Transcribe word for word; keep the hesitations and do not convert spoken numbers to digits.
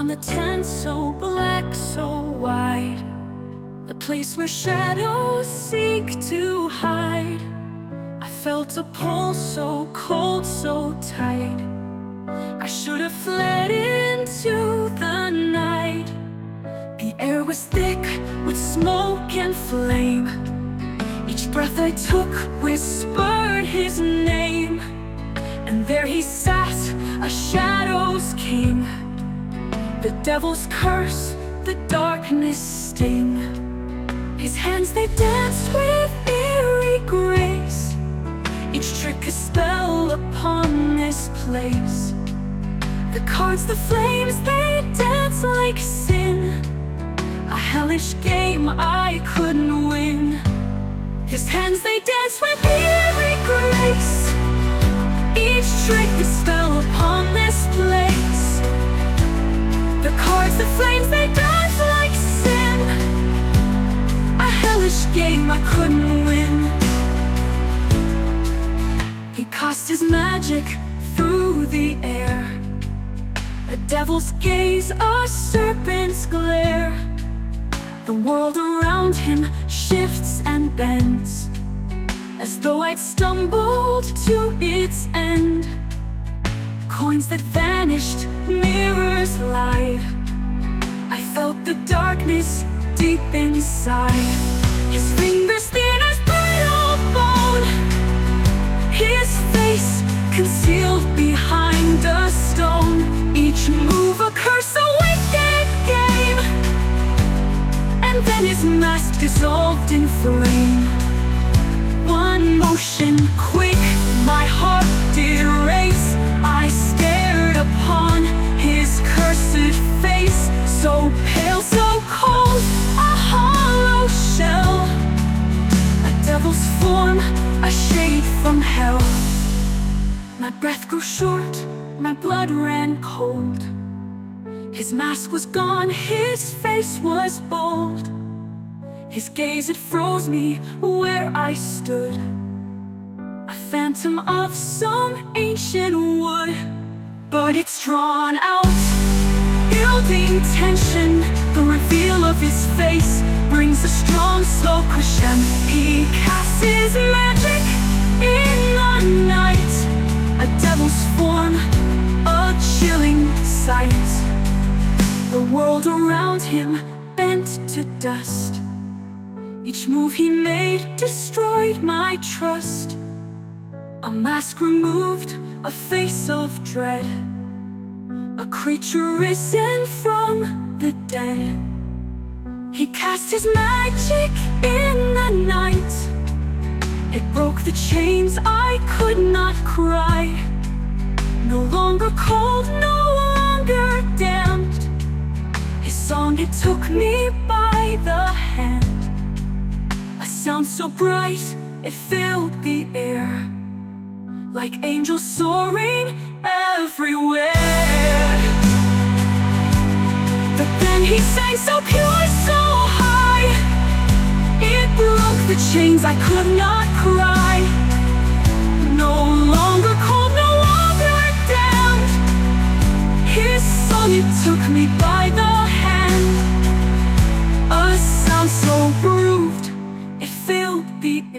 Around the tent, so black, so wide, the place where shadows seek to hide. I felt a pull so cold, so tight. I should have fled into the night. The air was thick with smoke and flame. Each breath I took whispered his name. And there he sat, a shadow's king. The devil's curse, the darkness sting. His hands, they danced with eerie grace. Each trick a spell upon this place. The cards, the flames, they dance like sin. A hellish game I couldn't win. His hands, they dance with eerie grace. Each trick a spell upon this place. The cards, the flames, they dance like sin. A hellish game I couldn't win. He cast his magic through the air. A devil's gaze, a serpent's glare. The world around him shifts and bends, as though I'd stumbled to its end. Coins that vanished, mirrors lied. I felt the darkness deep inside. His fingers thin as brittle bone. His face concealed behind a stone. Each move a curse, a wicked game. And then his mask dissolved in flame. One motion quick, my heart did race. I stared upon his cursed face. So pale, so cold, a hollow shell. A devil's form, a shade from hell. My breath grew short, my blood ran cold. His mask was gone, his face was bold. His gaze, it froze me where I stood, a phantom of some ancient wood. But it's drawn out, building tension. The reveal of his face brings a strong, slow crescendo. He casts his magic in the night. A devil's form, a chilling sight. The world around him bent to dust. Each move he made destroyed my trust. A mask removed, a face of dread. A creature risen from the dead. He cast his magic in the night. It broke the chains, I could not cry. No longer cold, no longer damned. His song, it took me by the hand. A sound so bright, it filled the air, like angels soaring everywhere. But then he sang so pure, so high. It broke the chains, I could not cry. No longer cold, no longer damned. His song, it took me by the hand. A sound so bright,